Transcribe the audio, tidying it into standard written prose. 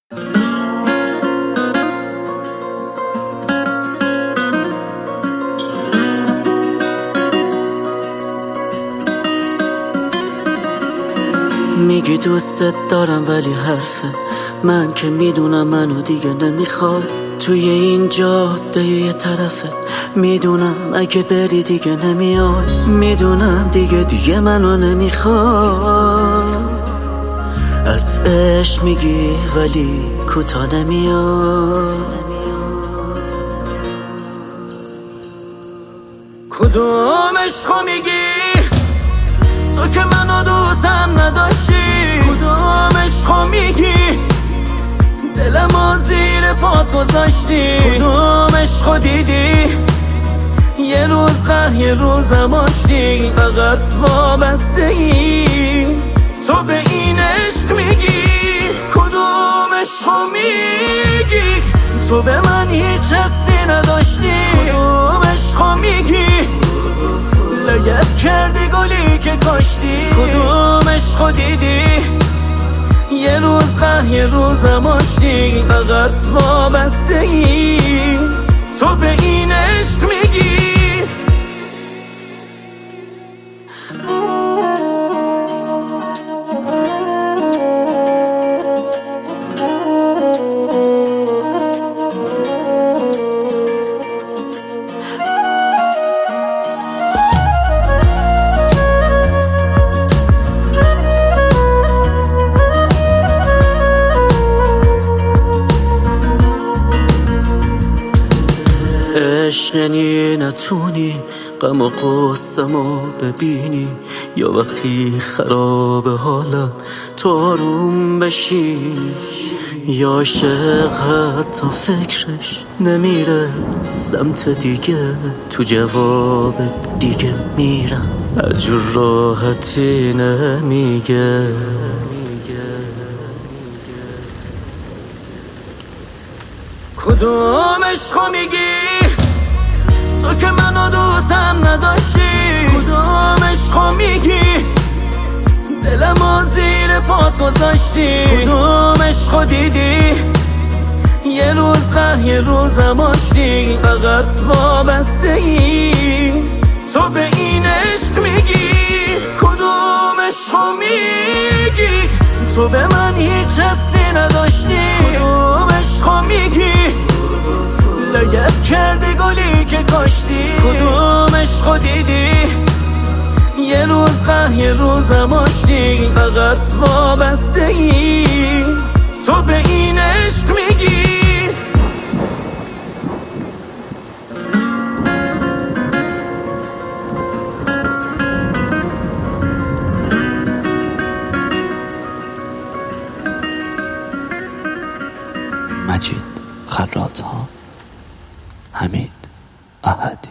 میگی دوستت دارم ولی حرفه من که میدونم منو دیگه نمیخوای. توی این جاده یه طرفه میدونم اگه بری دیگه نمیای. میدونم دیگه منو نمیخوای. از عشق میگی ولی کوتا نمیای. کدوم عشقو میگی تو که منو دوستم نداشتی؟ کدوم عشقو میگی دلمو زیر پات گذاشتی؟ کدوم عشقو دیدی یه روز قهر یه روزم آشتی؟ فقط وابستگی تو به این عشق میگی. کدوم عشقو میگی تو به من هیچ حسی نداشتی؟ کدوم عشقو میگی لگد کردی گلی که کاشتی؟ کدوم عشقو دیدی یه روز قهر یه روزم آشتی؟ فقط وابستگی تو به این عشق میگی. عشق یعنی نتونی غم و غصه‌مو ببینی، یا وقتی خراب حالم تو آروم بشی، یا عاشق حتی فکرش نمیره سمت دیگه، تو جواب دیگه میرم هرجور راحتی نمیگه. کدوم عشقو میگی تو که منو دوستم نداشتی؟ کدوم عشقو میگی دلمو زیر پات گذاشتی؟ کدوم عشقو دیدی یه روز قهر یه روزم آشتی؟ فقط وابستگی تو به این عشق میگی. کدوم عشقو میگی تو به من هیچ حسی نداشتی؟ کدوم عشقو میگی لگد کردی گلی که کاشتی؟ کدوم عشقو دیدی یه روز قهر یه روزم آشتی؟ فقط وابستگی تو به این عشق میگی. مجید خراط‌ها، حمید احدی.